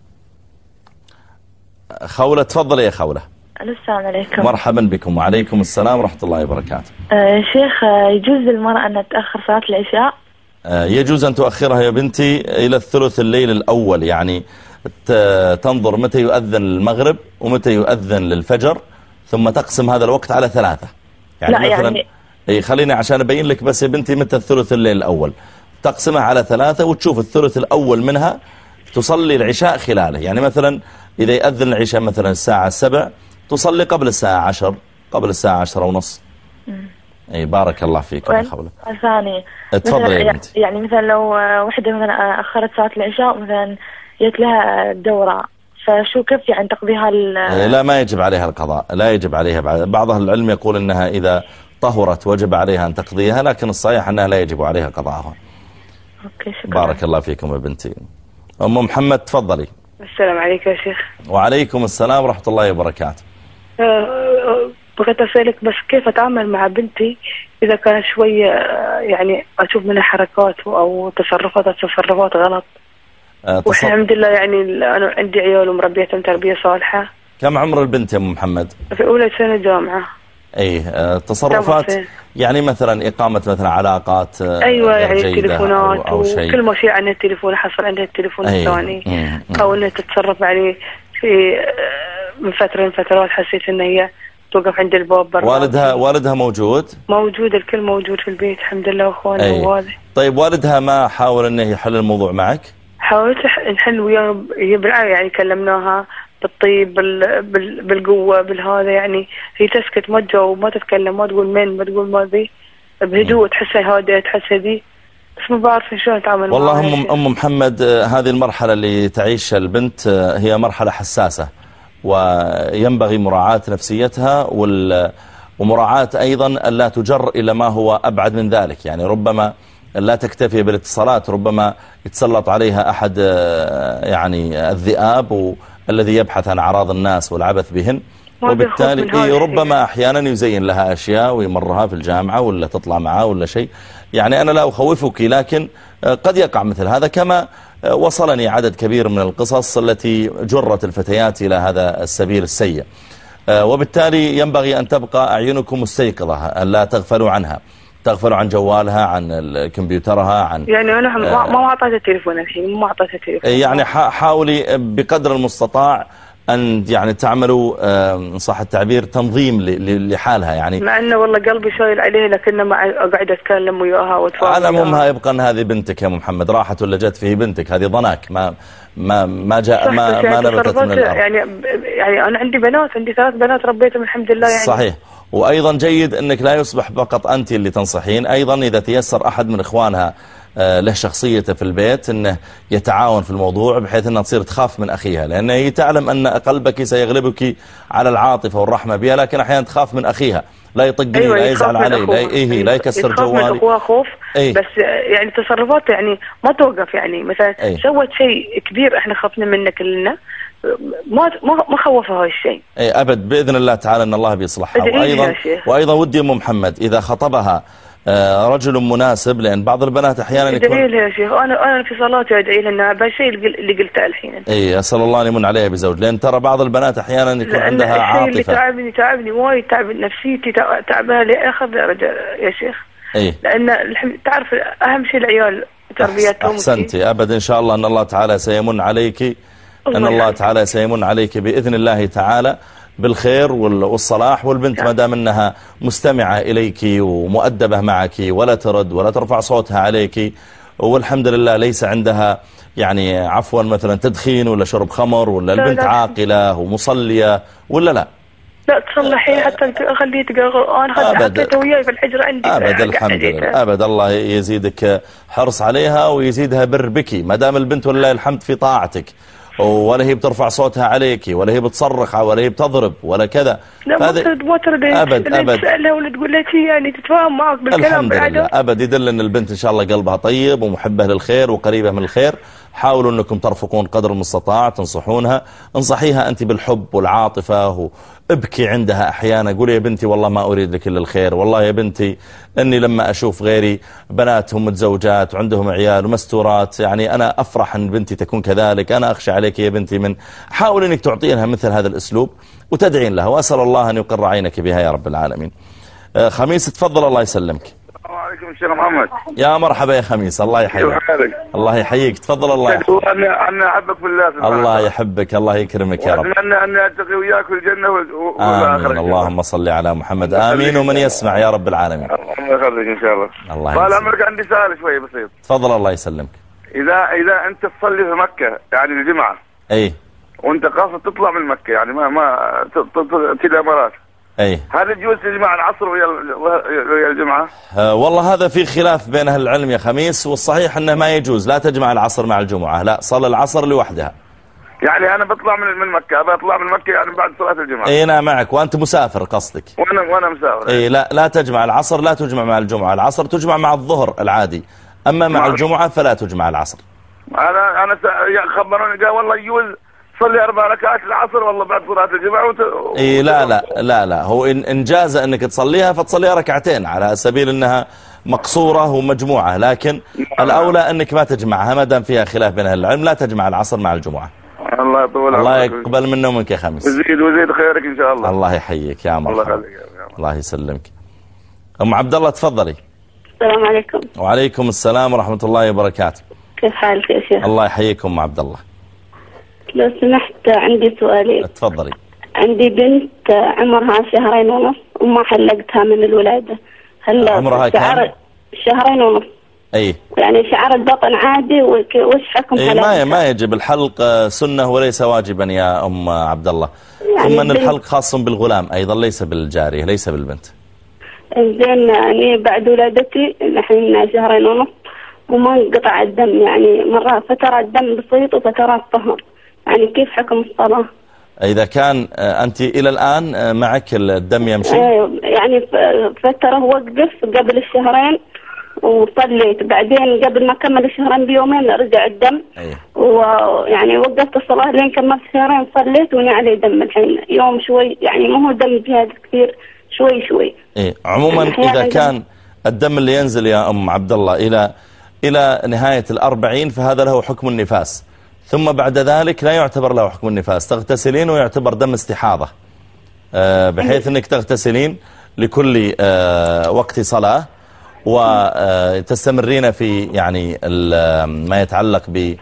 خولة، تفضل يا خولة. السلام عليكم. مرحبا بكم. وعليكم السلام ورحمة الله وبركاته. آه شيخ، يجوز للمرأة أن تأخر صلاة العشاء؟ آه يجوز أن تؤخرها يا بنتي إلى الثلث الليل الأول، يعني تنظر متى يؤذن المغرب ومتى يؤذن للفجر، ثم تقسم هذا الوقت على ثلاثة. يعني لا مثلا يعني اي خليني عشان أبين لك بس يا بنتي متى الثلث الليل الأول، تقسمها على ثلاثة وتشوف الثلث الأول منها تصلي العشاء خلاله. يعني مثلا إذا يأذن العشاء مثلا الساعة السبع تصلي قبل الساعة عشر، قبل الساعة عشرة ونص. اي بارك الله فيك يا خولة. ثاني تفضل يا بنتي. يعني مثلا لو وحدة مثلا أخرت صلاة العشاء مثلا جت لها دورة، فشو كيف يعني تقضيها؟ لا ما يجب عليها القضاء، لا يجب عليها. بعض أهل العلم يقول إنها إذا طهرت وجب عليها أن تقضيها، لكن الصحيح أنها لا يجب عليها قضاءها. أوكي شكرا. بارك الله فيكم يا بنتي. أم محمد تفضلي. السلام عليكم يا شيخ. وعليكم السلام ورحمة الله وبركاته. أه بغيت أسألك بس كيف أتعامل مع بنتي إذا كان شوية يعني أشوف منها حركات أو تصرفات تصرفات غلط. أه والحمد لله يعني أنا عندي عيال ومربيتهم تربية صالحة. كم عمر البنت يا أم محمد؟ في أولى سنة جامعة. أي أه تصرفات يعني مثلا إقامة مثلا علاقات أيوة يعني التليفونات أو, أو شيء، كل ما في عندها التليفون حصل عندها التليفون الثاني، أو أنها تتصرف يعني في من فترة من فترات حسيت أن هي توقف عند الباب برا. والدها والدها موجود؟ موجود، الكل موجود في البيت الحمد لله واخوانه ووالده. طيب والدها ما حاول انه يحل الموضوع معك؟ حاولت نحل وياه يعني كلمناها بالطيب بال... بال... بالقوة بالهذا، يعني هي تسكت ما تجاوب ما تتكلم ما تقول من ما تقول ما ذي، بهدوء تحسها هادئة تحسها ذي، بس ما بعرف شلون اتعامل معها. والله ام ام محمد هذه المرحلة اللي تعيشها البنت هي مرحلة حساسة، وينبغي مراعاة نفسيتها ومراعاة أيضا ألا تجر إلى ما هو أبعد من ذلك. يعني ربما لا تكتفي بالاتصالات، ربما يتسلط عليها أحد يعني الذئاب الذي يبحث عن أعراض الناس والعبث بهن، وبالتالي ربما أحيانا يزين لها أشياء ويمرها في الجامعة ولا تطلع معها ولا شيء. يعني أنا لا أخوفك، لكن قد يقع مثل هذا، كما وصلني عدد كبير من القصص التي جرت الفتيات إلى هذا السبيل السيء. وبالتالي ينبغي أن تبقى أعينكم مستيقظة، ألا تغفلوا عنها، تغفلوا عن جوالها عن كمبيوترها عن يعني أنا ما ما أعطيتها التليفون الحين ما أعطيتها التليفون. يعني حاولي بقدر المستطاع أن يعني تعملوا إن صح التعبير تنظيم لحالها يعني. مع أنه والله قلبي شايل عليه لكن ما أقعد أتكلم وياها وأتفاهم. على مهمها يبقى أن هذه بنتك يا محمد، راحت ولا جت فيه بنتك، هذه ضناك ما ما ما جاء ما ما نبتت من الأرض. يعني يعني أنا عندي بنات، عندي ثلاث بنات ربيتهم الحمد لله يعني. صحيح. وأيضا جيد أنك لا يصبح فقط أنت اللي تنصحين، أيضا إذا تيسر أحد من إخوانها له شخصيته في البيت أنه يتعاون في الموضوع بحيث أنها تصير تخاف من أخيها، لأن هي تعلم أن قلبك سيغلبك على العاطفة والرحمة بها، لكن أحيانا تخاف من أخيها، لا يطقني أيوة لا يزعل علي لا إيه لا يكسر جوالي. يخاف من أخوها خوف. أيه؟ بس يعني تصرفاته يعني ما توقف، يعني مثلا أيه؟ سوت شيء كبير احنا خفنا منه كلنا، ما ما ما خوفها هاي الشيء. اي ابد باذن الله تعالى ان الله بيصلحها. وايضا وايضا ودي ام محمد اذا خطبها رجل مناسب، لان بعض البنات احيانا يكون ادعي لها يا شيخ، انا انا في صلاتي ادعي لها بهالشيء اللي قلته الحين. اي اسال الله ان يمن عليها بزوج، لان ترى بعض البنات احيانا يكون عندها عاطفه. اللي تعبني تعبني وايد، تعب نفسيتي، تعبها لاخر درجه يا شيخ. اي لان تعرف اهم شيء العيال تربيتهم. احسنتي ابد ان شاء الله ان الله تعالى سيمن عليك، ان الله تعالى سيمن عليك باذن الله تعالى بالخير والصلاح. والبنت ما دام انها مستمعة اليك ومؤدبة معك ولا ترد ولا ترفع صوتها عليك، والحمد لله ليس عندها يعني عفوا مثلا تدخين ولا شرب خمر، ولا البنت لا عاقلة ومصلية ولا لا لا تصلحي حتى اخليه تقرا. انا حطيته وياي في الحجره عندي ابد الحمد لله ابد. الله يزيدك حرص عليها ويزيدها بر بك، ما دام البنت ولله الحمد في طاعتك، ولا هي بترفع صوتها عليك ولا هي بتصرخ ولا هي بتضرب ولا كذا. لا ما ترد ما ترد ابد ابد تسالها ولا تقول لها شيء يعني تتفاهم معك بالكلام. الحمد لله ابد. يدل ان البنت ان شاء الله قلبها طيب ومحبه للخير وقريبه من الخير. حاولوا انكم ترفقون قدر المستطاع، تنصحونها، انصحيها انت بالحب والعاطفه، ابكي عندها احيانا، قولي يا بنتي والله ما اريد لك الا الخير، والله يا بنتي اني لما اشوف غيري بناتهم متزوجات وعندهم عيال ومستورات يعني انا افرح ان بنتي تكون كذلك، انا اخشى عليك يا بنتي من. حاول انك تعطينها مثل هذا الاسلوب وتدعين لها، واسال الله ان يقر عينك بها يا رب العالمين. خميس تفضل الله يسلمك. وعليكم السلام محمد. يا مرحبا يا خميس، الله يحييك. الله يحييك، تفضل. الله يحفظك. انا انا احبك بالله. الله يحبك، الله يكرمك يا رب. اتمنى ان التقي وياك في الجنه والاخره. آمين. اللهم صل على محمد. امين. ومن يسمع يا رب العالمين. الله يخليك ان شاء الله. الله يسلمك. طال عمرك عندي سؤال شوي بسيط. تفضل الله يسلمك. اذا اذا انت تصلي في مكه يعني الجمعه اي وانت قاصد تطلع من مكه يعني ما ما تي الامارات، اي هل يجوز تجمع العصر ويا الجمعة؟ أه والله هذا في خلاف بين اهل العلم يا خميس، والصحيح انه ما يجوز، لا تجمع العصر مع الجمعة، لا صلي العصر لوحدها. يعني انا بطلع من من مكة، ابى اطلع من مكة يعني بعد صلاة الجمعة. اي انا معك، وانت مسافر قصدك. وانا وانا مسافر. اي لا لا تجمع العصر، لا تجمع مع الجمعة، العصر تجمع مع الظهر العادي، اما مع الجمعة فلا تجمع العصر. انا انا خبروني قال والله يجوز صلي أربع ركعات العصر والله بعد صلاة الجمعة وت... إيه لا لا لا لا هو إن, إن جاز أنك تصليها فتصليها ركعتين على سبيل أنها مقصورة ومجموعة، لكن الأولى أنك ما تجمعها ما دام فيها خلاف بين أهل العلم، لا تجمع العصر مع الجمعة. الله يطول الله يقبل منه ومنك يا خميس. وزيد وزيد خيرك إن شاء الله. الله يحييك يا مرحبا. الله, الله يسلمك. أم عبد الله تفضلي. السلام عليكم. وعليكم السلام ورحمة الله وبركاته. كيف حالك يا شيخ؟ الله يحييكم أم عبد الله. لو سمحت عندي سؤالين. تفضلي. عندي بنت عمرها شهرين ونص وما حلقتها من الولادة. هل عمرها كم؟ شهرين ونص. اي يعني شعر البطن عادي، وش حكم إيه ما ما يجب الحلق، سنة وليس واجبا يا أم عبد الله. يعني ثم أن الحلق خاص بالغلام أيضا ليس بالجارية ليس بالبنت. زين يعني بعد ولادتي الحين شهرين ونص وما انقطع الدم، يعني مرة فترات دم بسيط وفترات طهر، يعني كيف حكم الصلاة؟ إذا كان أنت إلى الآن معك الدم يمشي؟ يعني فترة وقف قبل الشهرين وصليت، بعدين قبل ما كمل الشهرين بيومين رجع الدم. أيه. ويعني وقفت الصلاة لين كملت شهرين صليت وني عليه دم الحين يوم شوي، يعني ما هو دم جهاد كثير، شوي شوي. إيه عموما يعني إذا كان الدم اللي ينزل يا أم عبد الله إلى إلى نهاية الأربعين فهذا له حكم النفاس، ثم بعد ذلك لا يعتبر له حكم النفاس، تغتسلين ويعتبر دم استحاضة، بحيث أنك تغتسلين لكل وقت صلاة، وتستمرين في يعني ما يتعلق ب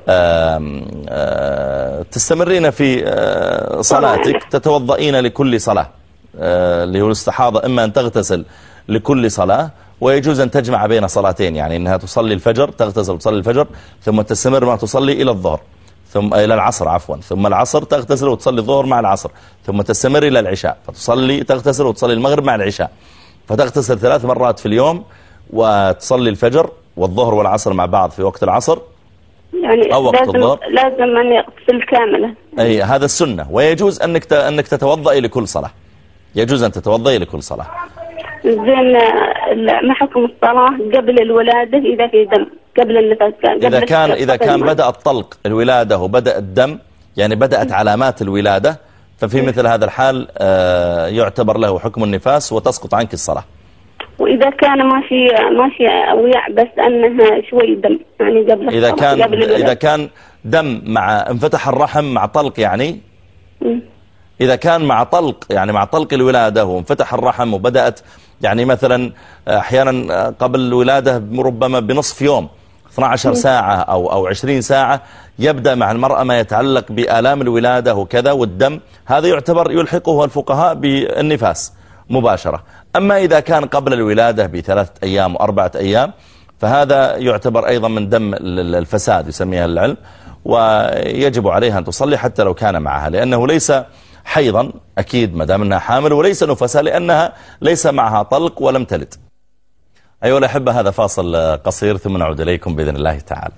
تستمرين في صلاتك، تتوضئين لكل صلاة اللي هو الاستحاضة، إما أن تغتسل لكل صلاة، ويجوز أن تجمع بين صلاتين، يعني أنها تصلي الفجر، تغتسل وتصلي الفجر ثم تستمر ما تصلي إلى الظهر، ثم إلى العصر عفوا، ثم العصر تغتسل وتصلي الظهر مع العصر، ثم تستمر إلى العشاء فتصلي تغتسل وتصلي المغرب مع العشاء، فتغتسل ثلاث مرات في اليوم وتصلي الفجر والظهر والعصر مع بعض في وقت العصر يعني أو وقت لازم الظهر. لازم أن يغسل كاملة. أي هذا السنة. ويجوز أنك أنك تتوضئي لكل صلاة، يجوز أن تتوضئي لكل صلاة. زين ما حكم الصلاة قبل الولادة إذا في دم قبل النفاس؟ إذا كان إذا كان بدأ الطلق الولادة وبدأ الدم، يعني بدأت علامات الولادة، ففي مثل هذا الحال يعتبر له حكم النفاس وتسقط عنك الصلاة. وإذا كان ماشي ماشي ويع بس أنها شوي دم يعني قبل إذا كان قبل إذا كان دم مع انفتح الرحم مع طلق، يعني م. إذا كان مع طلق يعني مع طلق الولادة وانفتح الرحم وبدأت يعني مثلا أحيانا قبل الولادة ربما بنصف يوم اثنتي عشرة ساعة أو أو عشرين ساعة يبدأ مع المرأة ما يتعلق بآلام الولادة وكذا والدم، هذا يعتبر يلحقه الفقهاء بالنفاس مباشرة. أما إذا كان قبل الولادة بثلاثة أيام وأربعة أيام فهذا يعتبر أيضا من دم الفساد يسميها العلم، ويجب عليها أن تصلي حتى لو كان معها، لأنه ليس حيضا أكيد ما دام أنها حامل، وليس نفسا لأنها ليس معها طلق ولم تلد. أيها الأحبة، هذا فاصل قصير ثم نعود إليكم بإذن الله تعالى.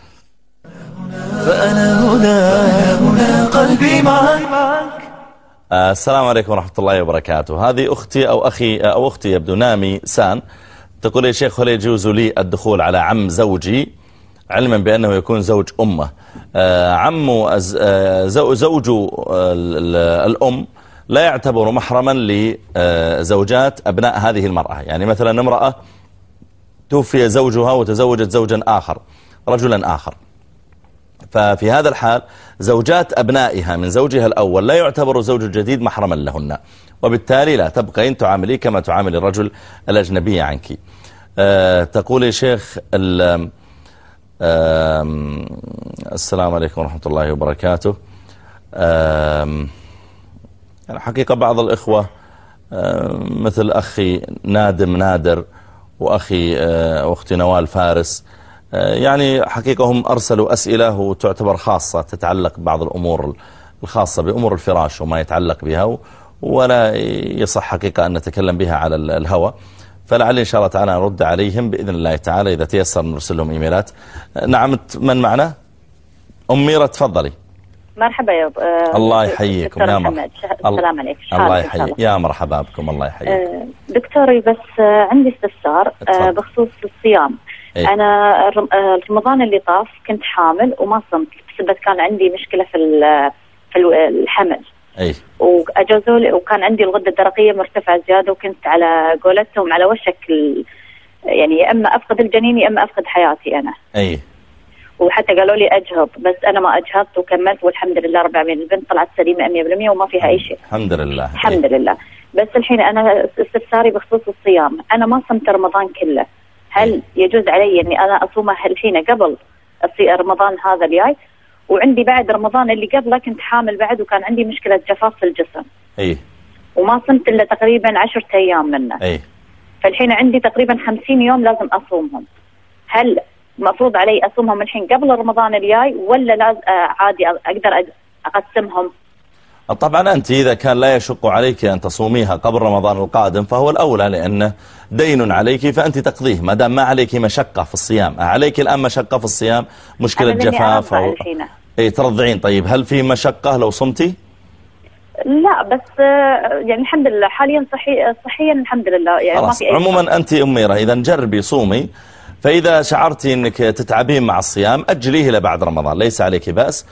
فأنا هنا هنا قلبي معك. السلام عليكم ورحمة الله وبركاته. هذه أختي أو أخي أو أختي يبدو نامي سان تقول يا شيخ هل يجوز لي الدخول على عم زوجي علما بأنه يكون زوج أمه؟ عم زوج الأم لا يعتبر محرما لزوجات أبناء هذه المرأة. يعني مثلا امرأة توفي زوجها وتزوجت زوجا آخر رجلا آخر، ففي هذا الحال زوجات أبنائها من زوجها الأول لا يعتبر زوج الجديد محرما لهن، وبالتالي لا تبقى أن تعاملي كما تعامل الرجل الأجنبي عنك. أه تقول يا شيخ السلام عليكم ورحمة الله وبركاته. يعني حقيقة بعض الإخوة مثل أخي نادم نادر وأخي أختي نوال فارس، يعني حقيقة هم أرسلوا أسئلة وتعتبر خاصة تتعلق ببعض الأمور الخاصة بأمور الفراش وما يتعلق بها، ولا يصح حقيقة أن نتكلم بها على الهوى، فلعل إن شاء الله تعالى نرد عليهم بإذن الله تعالى إذا تيسر نرسل لهم إيميلات. نعم، من معنا؟ أم ميرة تفضلي. مرحبا يا أه الله يحييكم يا مرحبا. السلام عليكم. الله يحييك يا مرحبا بكم. الله يحييك. أه دكتوري بس عندي استفسار أه بخصوص الصيام. أي. أنا رمضان اللي طاف كنت حامل وما صمت بسبب كان عندي مشكلة في في الحمل. أي. وأجازوا لي وكان عندي الغدة الدرقية مرتفعة زيادة، وكنت على قولتهم على وشك يعني يا إما أفقد الجنين يا إما أفقد حياتي أنا. أي. وحتى قالوا لي أجهض، بس أنا ما أجهضت وكملت والحمد لله رب العالمين. البنت طلعت سليمة مية بالمية وما فيها أي شيء. الحمد لله. الحمد أي. لله. بس الحين أنا استفساري بخصوص الصيام، أنا ما صمت رمضان كله، هل يجوز علي أني أنا أصومه الحين قبل رمضان هذا الجاي؟ وعندي بعد رمضان اللي قبله كنت حامل بعد وكان عندي مشكلة جفاف في الجسم. أي. وما صمت إلا تقريبا عشرة أيام منه. أي. فالحين عندي تقريبا خمسين يوم لازم أصومهم. هل مفروض علي أصومهم الحين قبل رمضان الجاي ولا لازم عادي أقدر أقسمهم؟ طبعا أنت إذا كان لا يشق عليك أن تصوميها قبل رمضان القادم فهو الأولى، لأنه دين عليك فأنت تقضيه ما دام ما عليك مشقة في الصيام. عليك الآن مشقة في الصيام، مشكلة جفاف أو أي ترضعين. طيب هل في مشقة لو صمتي؟ لا بس يعني الحمد لله حاليا صحي صحيا الحمد لله يعني ما في أي. عموما أنت أميرة إذا جربي صومي، فإذا شعرتي أنك تتعبين مع الصيام أجليه إلى بعد رمضان، ليس عليك بأس.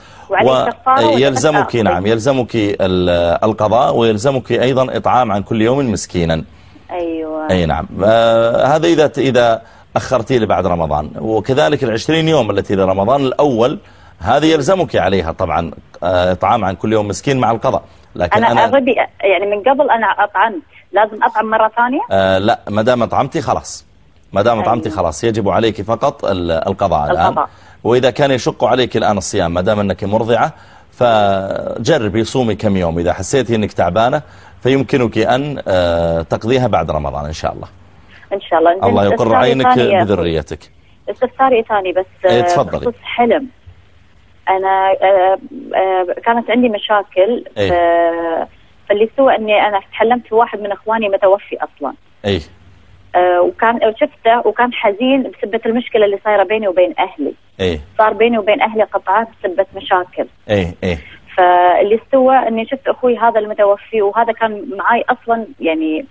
ويلزمك نعم يلزمك القضاء ويلزمك أيضا إطعام عن كل يوم مسكينا. أيوة. أي نعم. آه هذا إذا إذا أخرتي لبعد رمضان. وكذلك العشرين يوم التي لرمضان الأول هذه يلزمك عليها طبعا آه إطعام عن كل يوم مسكين مع القضاء. لكن أنا, أنا أغدي يعني من قبل أنا أطعمت، لازم أطعم مرة ثانية؟ آه لا، ما دام أطعمتي خلاص ما دام أطعمتي خلاص يجب عليك فقط القضاء الآن. القضاء. وإذا كان يشق عليك الآن الصيام ما دام أنك مرضعة فجربي صومي كم يوم، إذا حسيتي أنك تعبانة فيمكنك أن تقضيها بعد رمضان إن شاء الله. إن شاء الله. الله يقر عينك بذريتك. استفساري ثاني بس بخصوص حلم. أنا كانت عندي مشاكل إيه؟ فاللي سوى أني أنا حلمت في واحد من إخواني متوفي أصلا. أي. وكان شفته وكان حزين بسبة المشكلة اللي صايرة بيني وبين أهلي. إيه؟ صار بيني وبين أهلي قطعات بسبة مشاكل. إيه إيه. فاللي سوى أني شفت أخوي هذا المتوفي وهذا كان معاي أصلا يعني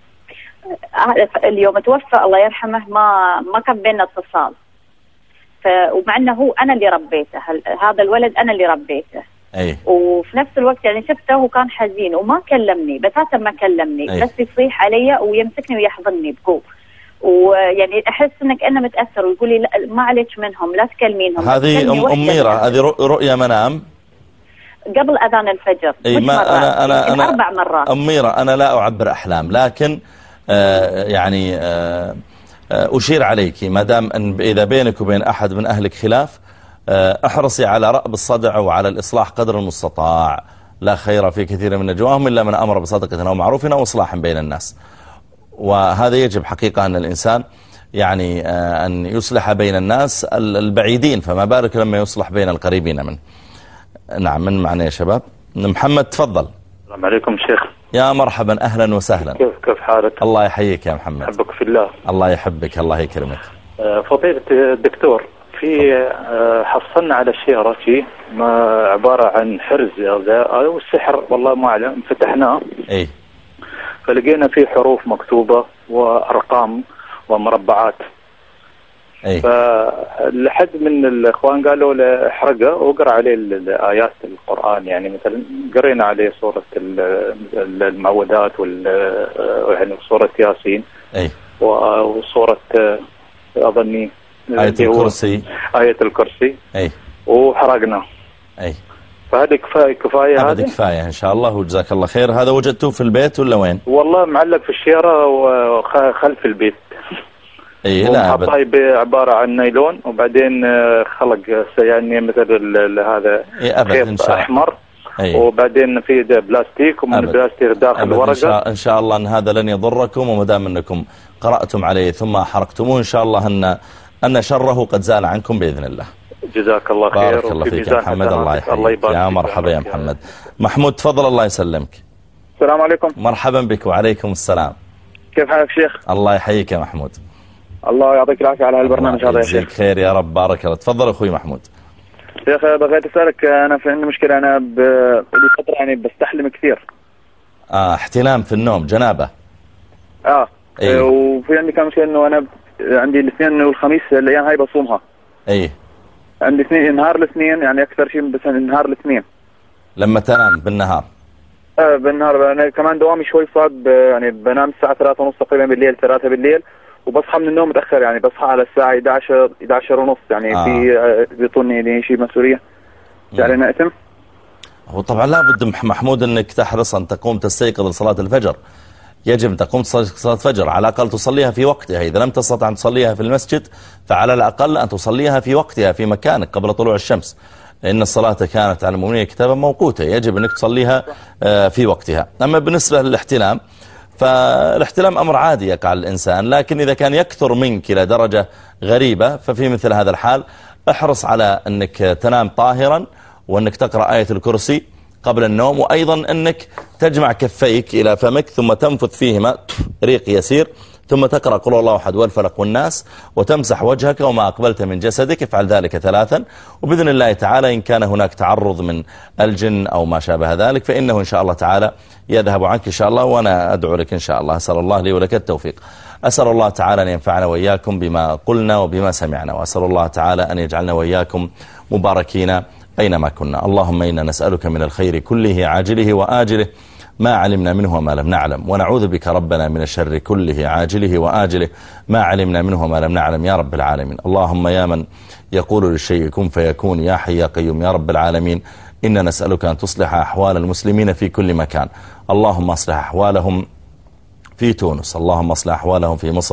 اليوم توفى الله يرحمه ما ما كان بيننا اتصال. ف ومع انه هو انا اللي ربيته هذا الولد انا اللي ربيته. أي. وفي نفس الوقت يعني شفته وكان حزين وما كلمني بتاتا ما كلمني. أي. بس يصيح علي ويمسكني ويحضني بقوه ويعني احس انك انا متاثر ويقول لي لا ما عليك منهم لا تكلمينهم. هذه ام أم ميرة هذه رؤيا منام قبل اذان الفجر. أي مش ما مرات. انا انا انا اربع مرات. ام ميرة انا لا اعبر احلام لكن آه يعني آه أشير عليك ما دام أن إذا بينك وبين أحد من أهلك خلاف احرصي على رأب الصدع وعلى الإصلاح قدر المستطاع. لا خير في كثير من نجواهم إلا من أمر بصدقة أو معروف أو إصلاح بين الناس. وهذا يجب حقيقة أن الإنسان يعني أن يصلح بين الناس البعيدين فما بالك لما يصلح بين القريبين منه. نعم من معنا يا شباب. محمد تفضل. السلام عليكم شيخ. يا مرحبا أهلا وسهلا. كيف كيف حالك؟ الله يحييك يا محمد. أحبك في الله. الله يحبك الله يكرمك. فضيلة الدكتور في حصلنا على شيء شيء ما عبارة عن حرز أو السحر والله ما أعلم فتحناه. إيه. فلقينا فيه حروف مكتوبة وأرقام ومربعات. أيه. فلحد من الإخوان قالوا له احرقه وقرأ عليه الآيات القرآن يعني مثلا قرينا عليه سورة المعوذات وال يعني سورة ياسين. أيه. وسورة أظني آية الكرسي. آية الكرسي. أيه. وحرقنا. أيه. فهذه كفاية كفاية هذه كفاية إن شاء الله وجزاك الله خير. هذا وجدته في البيت ولا وين؟ والله معلق في الشيرة وخلف البيت. اي لا طيب عبارة عن نايلون وبعدين خلق يعني مثل هذا خيط احمر. أيه. وبعدين في بلاستيك ومن البلاستيك داخل ورقة. إن شاء, ان شاء الله ان هذا لن يضركم وما دام انكم قرأتم عليه ثم حرقتموه ان شاء الله ان ان شره قد زال عنكم باذن الله. جزاك الله خير. بارك الله فيك يا محمد. الله يحييك. يا مرحبا يا محمد. محمود تفضل الله يسلمك. السلام عليكم. مرحبا بك وعليكم السلام. كيف حالك شيخ؟ الله يحييك يا محمود. الله يعطيك العافية على هالبرنامج هذا يا شيخ. خير يا رب بارك الله. تفضل اخوي محمود. شيخ بغيت اسالك انا في عندي مشكلة انا لي فترة يعني بستحلم كثير. اه احتلام في النوم جنابة. اه أيه. وفي عندي كم مشكلة انه انا عندي الاثنين والخميس الايام هاي بصومها. ايه عندي اثنين نهار الاثنين يعني اكثر شيء بس نهار الاثنين. لما تنام بالنهار؟ اه بالنهار انا كمان دوامي شوي صعب يعني بنام الساعة ثلاثة ونص تقريبا بالليل ثلاثة بالليل وبصحى من النوم متأخر يعني بصحى على الساعة إحدى عشر إحدى عشر ونص يعني آه. في بيطوني لي شيء مسؤولية يعني أنا أتم. هو طبعا لابد محمود أنك تحرص أن تقوم تستيقظ لصلاة الفجر. يجب أن تقوم صلاة الفجر على الأقل تصليها في وقتها. إذا لم تستطع أن تصليها في المسجد فعلى الأقل أن تصليها في وقتها في مكانك قبل طلوع الشمس. إن الصلاة كانت على المؤمنين كتابا موقوتا. يجب أنك تصليها في وقتها. أما بالنسبة للاحتلام فالاحتلام أمر عادي يقع الإنسان لكن إذا كان يكثر منك إلى درجة غريبة ففي مثل هذا الحال احرص على أنك تنام طاهرا وأنك تقرأ آية الكرسي قبل النوم وأيضا أنك تجمع كفيك إلى فمك ثم تنفث فيهما ريق يسير ثم تقرأ قل الله أحد والفلق والناس وتمسح وجهك وما أقبلت من جسدك. افعل ذلك ثلاثا وبإذن الله تعالى إن كان هناك تعرض من الجن أو ما شابه ذلك فإنه إن شاء الله تعالى يذهب عنك إن شاء الله وأنا أدعو لك إن شاء الله. أسأل الله لي ولك التوفيق. أسأل الله تعالى أن ينفعنا وإياكم بما قلنا وبما سمعنا وأسأل الله تعالى أن يجعلنا وإياكم مباركين أينما كنا. اللهم إنا نسألك من الخير كله عاجله وآجله ما علمنا منه وما لم نعلم ونعوذ بك ربنا من الشر كله عاجله وآجله ما علمنا منه وما لم نعلم يا رب العالمين. اللهم يا من يقول للشيء كن فيكون يا حي يا قيوم يا رب العالمين إنا نسألك أن تصلح أحوال المسلمين في كل مكان. اللهم اصلح أحوالهم في تونس اللهم اصلح أحوالهم في مصر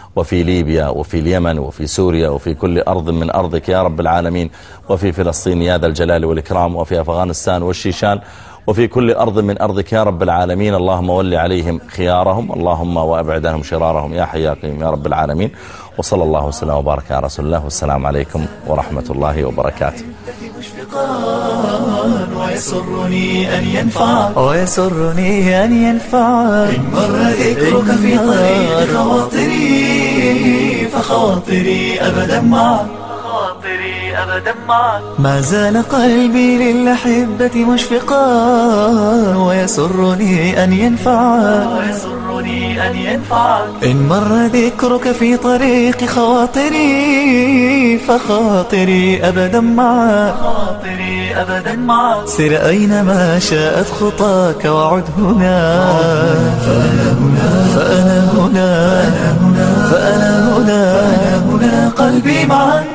وفي ليبيا وفي اليمن وفي سوريا وفي كل أرض من أرضك يا رب العالمين، وفي فلسطين يا ذا الجلال والإكرام، وفي أفغانستان والشيشان، وفي كل أرض من أرضك يا رب العالمين. اللهم ول عليهم خيارهم، اللهم وأبعد عنهم شرارهم يا حي يا قيوم يا رب العالمين. وصلى الله وسلم وبارك على رسول الله، والسلام عليكم ورحمة الله وبركاته. ويسرني أن ينفع ويسرني أن ينفع إن مر ذكرك في طريق خواطري، فخواطري أبدا معك، خواطري أبدا معك. ما زال قلبي للأحبة مشفقا ويسرني أن ينفع، ويسرني أن ينفع إن مر ذكرك في طريق خواطري، فخاطري أبدا معك، خاطري أبدا معك. سر أينما شاءت خطاك وعد هنا، فأنا هنا فأنا هنا فأنا هنا فأنا هنا قلبي معك.